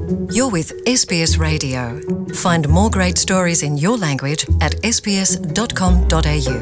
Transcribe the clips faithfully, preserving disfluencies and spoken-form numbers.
You're with S B S Radio. Find more great stories in your language at s b s dot com dot a u.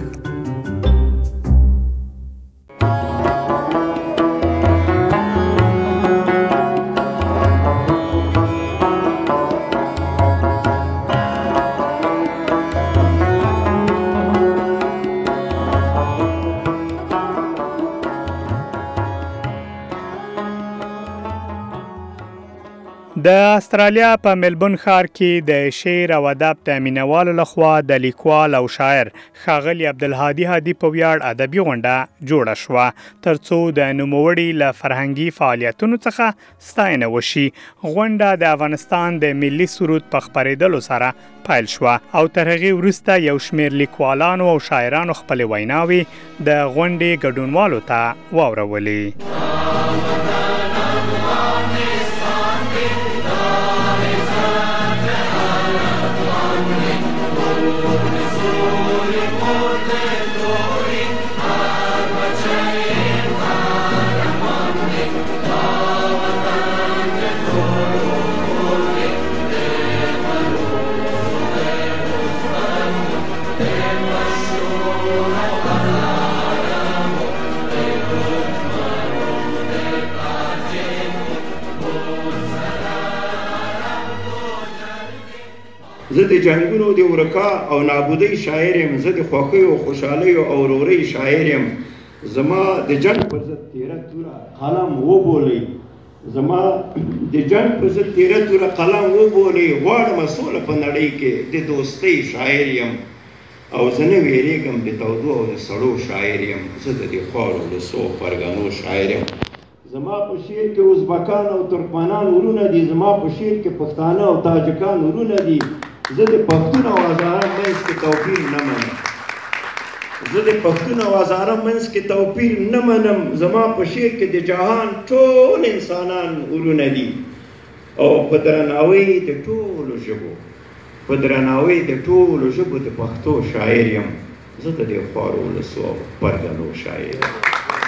د استرالیا په ملبون ښار کې د شعر او ادب تامینوالو لخوا د لیکوال او شاعر ښاغلي عبدالهادي هادي په ویاړ ادبي غونډه جوړه شوه ترڅو د نوموړي له فرهنګي فعالیتونو څخه ستاینه وشي. غونډه د افغانستان د ملي سرود په خپرېدلو سره پیل شوه او تر هغې وروسته یو شمېر لیکوالانو او شاعرانو خپلې ویناوې د غونډې ګډونوالو ته واورولې. زه د جنګونو د ورکا او نابودۍ شاعر یم، زه د خوښیو خوشحالیو او ورورۍ شاعر یم. زما د جنګ پر ضد تیره توره قلم وبولئ، زما د جنګ پر ضد تیره توره قلم وبولئ. غواړمه سوله په نړۍ کې د دوستۍ شاعر یم او زه نه ویرېږم د تودو او د سړو شاعر یم. زه د دې خاورو د څو پرګنو شاعر یم. زما په شعر کې ازبکان او ترکمنان ورونه دي، زما په شعر کې پښتانه او تاجکان ورونه دي. زه د پښتون او هزاره منځ کې توپیر نه منم، زه د پښتون او هزاره منځ کې توپیر نه منم. زما په شعر کې د جهان ټول انسانان ورونه دي او په درناوي د ټولو ژبو په درناوي د ټولو ژبو د پښتو شاعر یم. زه د دې خوارو ولسو او پرګنو شاعر یم.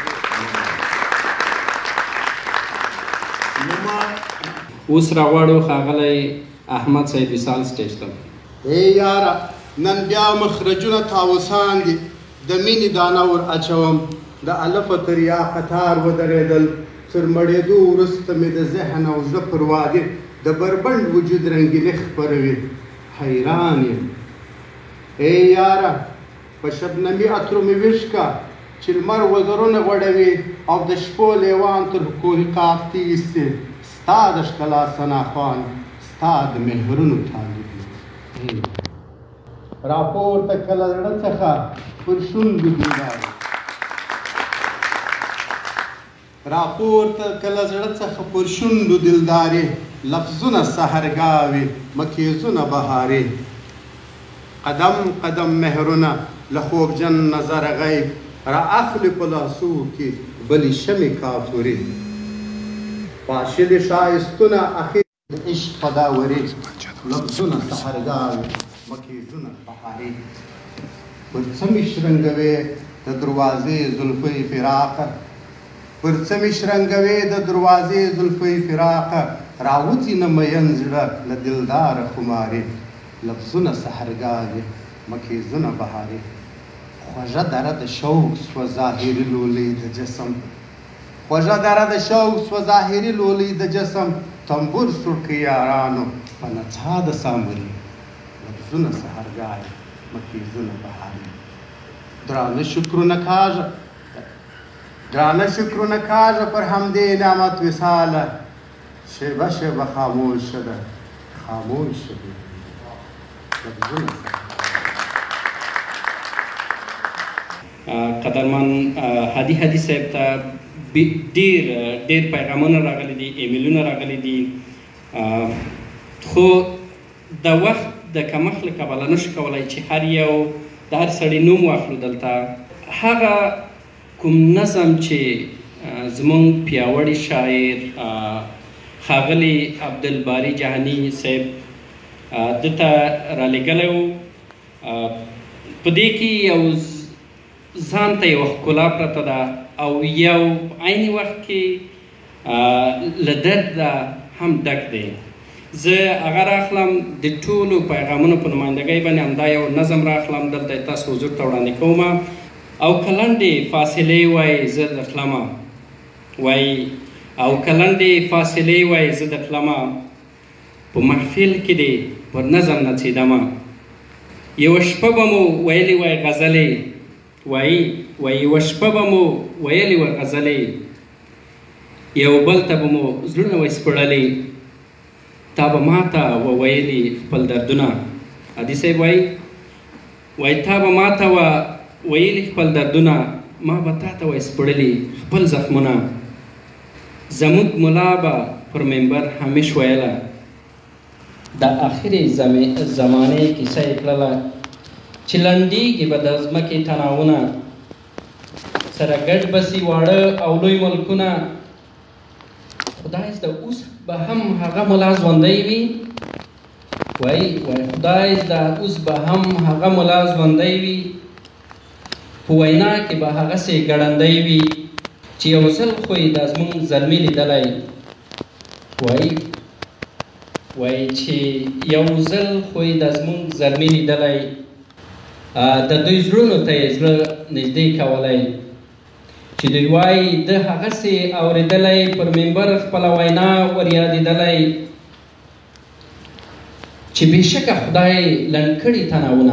اوس راغواړو ښاغلی احمد صاحب وصال سټیج ته. ای یاره نن بیا مخرجونه تاوسان دي، د مینې دانه ور اچوم، د الفه تر یا قطار ودرېدل، تر مړېدو وروسته مې د ذهن او زړه پر وادي د بربنډ وجود رنګیني خپروي. حیران یم ای یاره په شبنمي عطرو مې ویش کا چې لمر وزرونه غوړوي او د شپو لیوان تر کوهي قاف تیستې. ستا د ښکلا ثناخوان، ستا د مهرونو طالب راپورته کله زړه څخه پر شونډو دلدارې، راپورته کله زړه څخه پر شونډو دلدارې، لفظونه سحرګاوې مکیزونه بهارې. قدم قدم مهرونه له خوبجن نظر غیب را اخلي په لاسو کې بلې شمې کافورې. پاشلې ښایستونه اخر د عشق فداورې، لفظونه سحرګاوې مکیزونه بهارې. پر څه مې شرنګوې د دروازې زلفۍ فراقه، پر څه مې شرنګوې د دروازې زلفۍ فراقه. راوځي نه مین زړه له دلداره خمارې، لفظونه سحرګاوې مکیزونه بهارې. خوږه دره د شوق سوه ظاهري لولۍ د جسم، خوږه دره د شوق سوه ظاهري لولۍ د جسم. تنبور سړکي یارانو په نڅا د سامري، لفظونه سحرګاوې مکیزونه بهارې. درانه شکرونه کاږه درانه شکرونه کاږه پر همدې نعمت وصاله. شیبه شیبه خاموشه ده خاموشه ده لفظونه. قدرمن هادي هادي صاحب ته ډېر ډېر پیغامونه راغلي دي، ایمیلونه راغلي دي، خو د وخت د کمښت له کبله نشو کولی چې هر یو د هر سړي نوم واخلو. دلته هغه کوم نظم چې زموږ پیاوړي شاعر ښاغلي عبدالباري جهاني صاحب دته رالیږلی و، په دې کې یو ځان ته یوه ښکلا پرته ده او یو عین وخت کې له درده هم ډک دی. زه هغه راخلم د ټولو پیغامونو په نمایندګۍ باندې همدا یو نظم راخلم دلته تاسو حضور ته وړاندې کوم. او که لنډې فاصلې وای زه د تلمه وای او که لنډې فاصلې وای زه د تلمه په محفل کې دې پر نظم نڅېدمه. یوه شپه به مو ویلې وای غزلې وای وای یوه شپه به مو ویلې وای غزلې یو بل ته به مو زړونه وای سپړلې تا به ما ته وویلي خپل دردونه. حدي صاحب وای وای تا به ما ته ویلي خپل دردونه ما به تا ته وای سپړلي خپل زخمونه. زموږ ملا به پر منبر همیش ویله د آخرې زمانې کیسه یې کړله چې لنډېږي به د ځمکې تناونه سره ګډ بسي واړه او لوی ملکونه. خدای زده اوس به هم هغه ملا ژوندی وي وای وای خدای زده اوس به هم هغه ملا ژوندی وي په وینا کې به هغسې ګړندی وي چې یو ځل خو یې دا زموږ زلمي لیدلی وای وای چې یو ځل خو یې دا زموږ زلمي لیدلی د دوی زړونو ته یې زړه نږدې کولی چې دوی وایي ده هغسې اورېدلی پر منبر خپله وینا ور یادېدلی چې بېشکه خدای لنډ کړي تناونه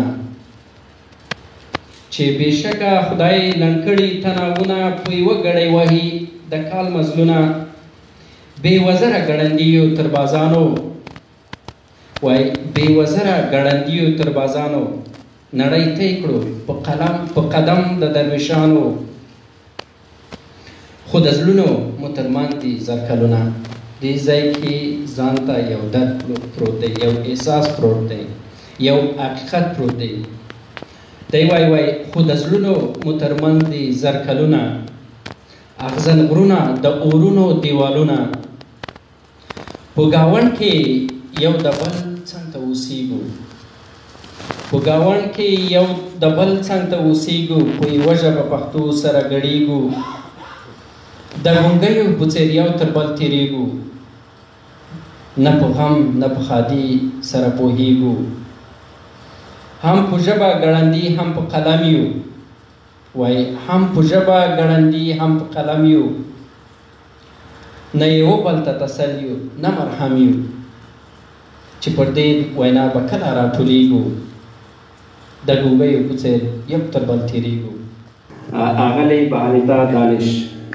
چې بېشکه خدای لنډ کړي تناونه په یوه ګړۍ وهي د کال مزلونه بې وزره ګړندیو تر بازانو وای بې وزره ګړندیو تر بازانو نړۍ طی کړو په قلم په قدم د درویشانو. خو د زړونو مو ترمنځ دي زرکلونه دې ځای کې ځان ته یو درد پروت دی یو احساس پروت دی یو حقیقت پروت دی. دی وای وای خو د زړونو مو ترمنځ دي زرکلونه اغزن غرونه د اورونو دیوالونه په ګاونډ کې یو د بل څنګ ته اوسېږو په ګاونډ کې یو د بل څنګ ته اوسېږو په یوه ژبه پښتو سره ګډېږو د غونګیو په څېر یو تر بل تېرېږو نه په غم نه په ښادي سره پوهېږو هم په ژبه ګړندي هم په قلم یو وای هم په ژبه ګړندي هم په قلم یو نه یو بل ته تسل یو نه مرهم یو چې پر دې وینا به کله راټولېږو د ګونګیو په څېر یو تر بل تېرېږو. آغلې بهالیدا دانش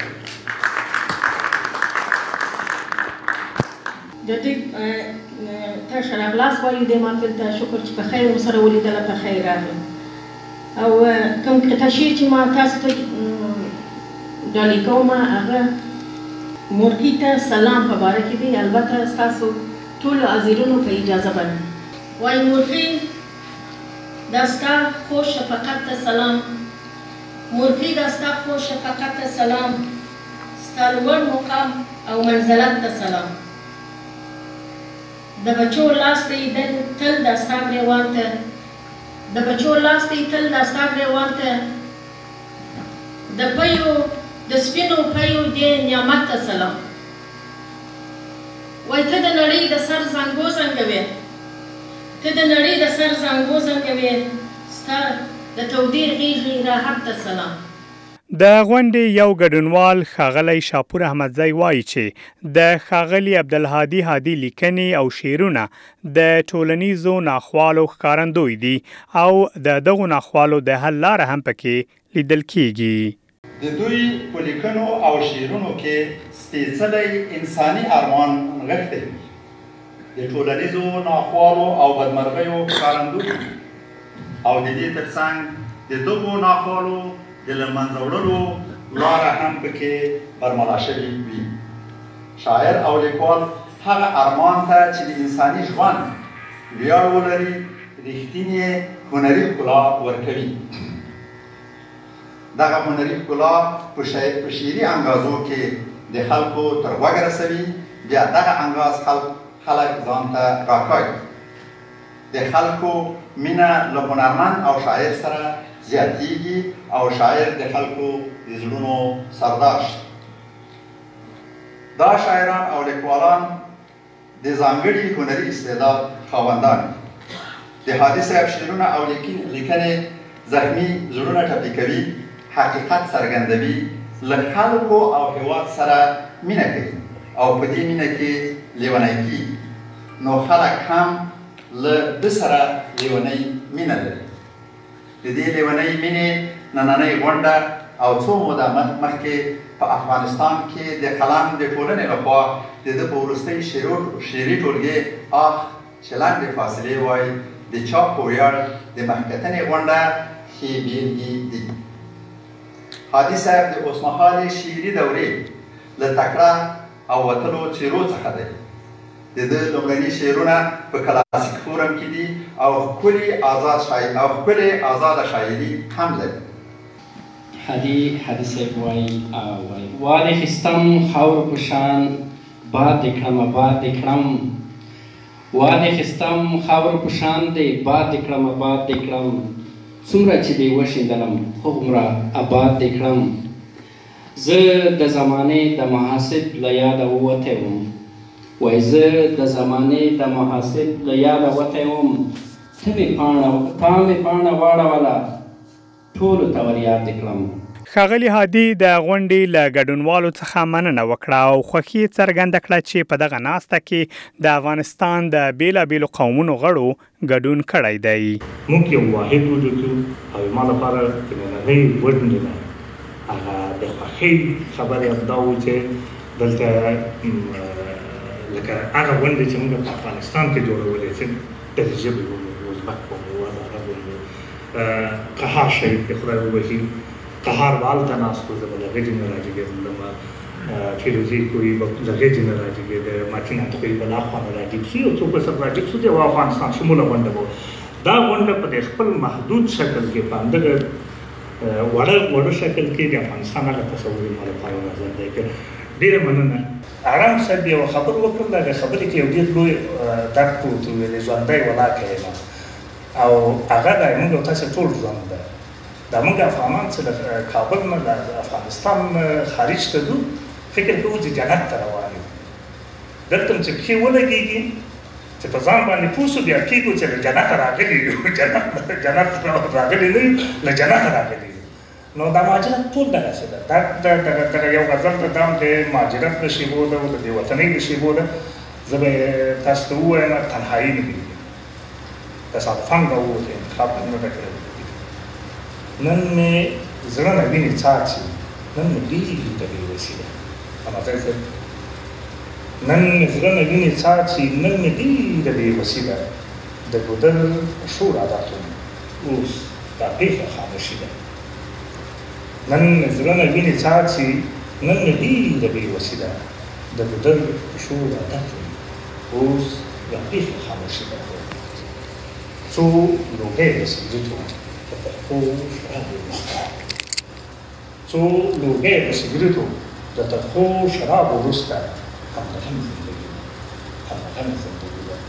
د دې ته ښه راغلاست وایو دې محفل ته شکر چې په خیر مو سره ولیدله په خیر راغلم. او کوم قطعه شعر چې ما تاسو ته ډالۍ کوم هغه مورکي ته سلام په باره کې دی البته ستاسو ټولو حاضرینو په اجازه باندې. وایي مورکي دا ستا خوش شفقت ته سلام مورکي دا ستا خوش شفقت ته سلام ستا لوړ مقام او منزلت ته سلام د بچو لاس ته یې تل دا ستا ګریوان ته د بچو لاس ته یې تل دا ستا ګریوان ته د پیو د سپینو پیو دې نعمت ته سلام. وای ته د نړۍ د سر زنګو زنګوې ته د نړۍ د سر زنګو زنګوې ستا د تودې غېږې راحت ته سلام. د غونډې یو ګډونوال ښاغلی شاپور احمدزی وایي چې د ښاغلي عبدالهادي هادي لیکنې او شعرونه د ټولنیزو ناخوالو ښکارندوی دي او د دغو ناخوالو د حل لاره هم پکې لیدل کیږي. د دوی په لیکنو او شعرونو کې سپېڅلی انساني ارمان نغښتی وي د ټولنیزو ناخوالو او بدمرغیو ښکارندوی دي او د دې ترڅنګ د دغو ناخوالو د له منځه وړلو لاره هم پکې برملا شوې وي. شاعر او لیکوال هغه ارمان ته چې د انساني ژوند ویاړ ولري رښتینې هنري ښکلا ورکوي. دغه هنري ښکلا په شعري انګازو کې د خلکو تر غوږه رسوي بیا دغه انګاز خلک خلک ځان ته راکاږي. د خلکو مینه له هنرمند او شاعر سره زیاتیږي او شاعر د خلکو د زړونو سردار شي. دا شاعران او لیکوالان د ځانګړي هنري استعداد خاوندان د هادي صاحب شعرونه او لیکنې زخمي زړونه ټپي کوي، حقیقت څرګندوي، له خلکو او هېواد سره مینه کوي او په دې مینه کې لیونی کېږي. نو خلک هم له ده سره لیونۍ مینه لري. د دې لیونۍ مینې نننۍ غونډه او څو موده مخکې په افغانستان کې د قلم د ټولنې لخوا د ده په وروستۍ شعري ټولګې آخ چې لنډې فاصلې وایي د چاپ په ویاړ د مخکتنې غونډه ښې بېلګې دي. هادي صاحب د اوسمهالې شعري دورې له تکړه او وتلو څېرو څخه دی. د ده لومړني شعرونه په کلاسیک فورم کې دي او ښکلې آزاد شاعري او ښکلې آزاده شاعري هم لري. هادي هادي صاحب وایي وایي وادې خیستم خاورو په شان باد دې کړمه باد دې کړم، وادې خیستم خاورو په شان دی باد دې کړمه باد دې کړم، څومره چې دې وشیندلم هغومره آباد دې کړم. زه د زمانې د محاسب له یاده ووتی وم، وایي زه د زمانې د محاسب له یاده وتی وم، ته مې پاڼه تا مې پاڼه واړوله ټولو ته ور یاد دې کړم. ښاغلي هادي د غونډې له ګډونوالو څخه مننه وکړه او خوښي څرګنده کړه چې په دغه ناسته کې د افغانستان د بېلابېلو قومونو غړو ګډون کړی دی. موږ یو واحد وجود یو او زما لپاره د نننۍ غونډې نه هغه د خوښۍ خبرې دا و چې دلته لکه هغه غونډې چې موږ په افغانستان کې جوړولې چې د ژبې وو، ازبک وو، عرب وو، قهار شهید د خدای وبخښي قهار والته ناست و، زه به له غېږې نه راجګېدم، فیروزي کوی به له غېږې نه راجګېده، متین اتخوی به له اخوا نه راجګ شي، یو څوک به سره راجګ شو، د یوه افغانستان شموله غونډه به دا غونډه په د خپل محدود شکل کې په همدغه وړه وړه شکل کې د افغانستان هغه تصور یې ما لپاره نظر دی که ډېره مننه. ارام صاحب یوه خبر وکړم، د هغې خبرې کې یو ډېر لوی درد پروت و، ویلې ژوندی ولاکه یم او هغه دی موږ او تاسې ټول ژوند دی. دا موږ افغانان چې له کابل نه له افغانستان خارج ته ځو فکر کوو چې جنت ته روان یو. دلته چې پښې ولګېږي چې په ځان باندې پوه شو بیا کېږو چې له جنته راغلي یو، جنت جنت راغلي نه یو، له جنته راغلي یو. نو دا مهاجرت ټول دغسې ده. دا دغه یو غزل ده، دا هم د مهاجرت د شېبو ده او د بې وطنۍ د شېبو ده. زه به تاسو ته ووایم تنهایي نه وي، تصادفاً راووتی، انتخاب نه ده کړی. نن مې زړه نه وینې څاڅي، نن مې ډېرې د بې وسي ده. هماځی صاحب نن مې زړه نه وینې څاڅي، نن مې ډېرې د بې وسي ده. د ګودر شور عادت وم، اوس دا پېښه خاموشي ده. نن مې زړه نه وینې څاڅي، نن مې ډېرې د بې وسي ده. د ګودر شور عادت وم، اوس دا پېښه خاموشي ده. څو لوګۍ د سګرټو څو لوګۍ د سګرټو د ترخو شرابو وروسته همدغه مې زندګي ده، همدغه مې زندګي ده.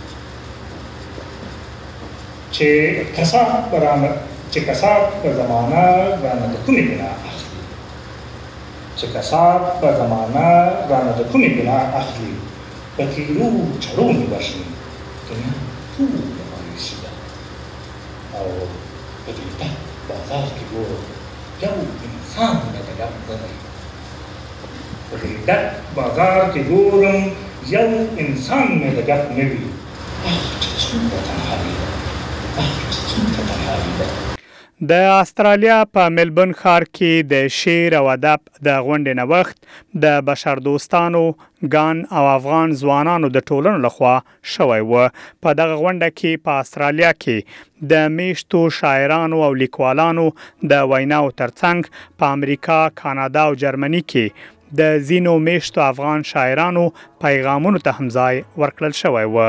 چې کسات به رانه چې کسات په زمانه رانه د کومې ګناه اخلي، چې کسات په زمانه رانه د کومې ګناه اخلي، په تیرو چړو مې وژني، دنیا ټوله مایوسي ده. او په دې ډک بازار کې ګورم یو انسان نه د ګپ نه دی، په دې ډک بازار کې ګورم یو انسان مې د ګپ نه وي. اخ چې څومره تنهایي ده، اخ چې څومره تنهایي ده. د استرالیا په ملبورن ښار کې د شعر او ادب د غونډې نوښت د بشردوستانو ګان او افغان ځوانانو د ټولنو لخوا شوی و. په دغه غونډه کې په استرالیا کې د میشتو شاعرانو او لیکوالانو د ویناو ترڅنګ په امریکا، کانادا او جرمني کې د ځینو میشتو افغان شاعرانو پیغامونو ته هم ځای ورکړل شوی و.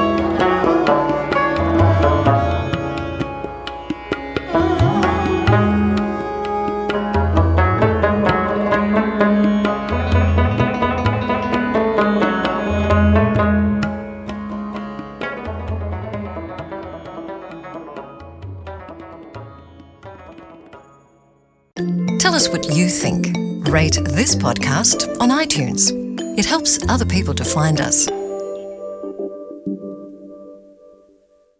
Thank you. Tell us what you think. Rate this podcast on iTunes. It helps other people to find us.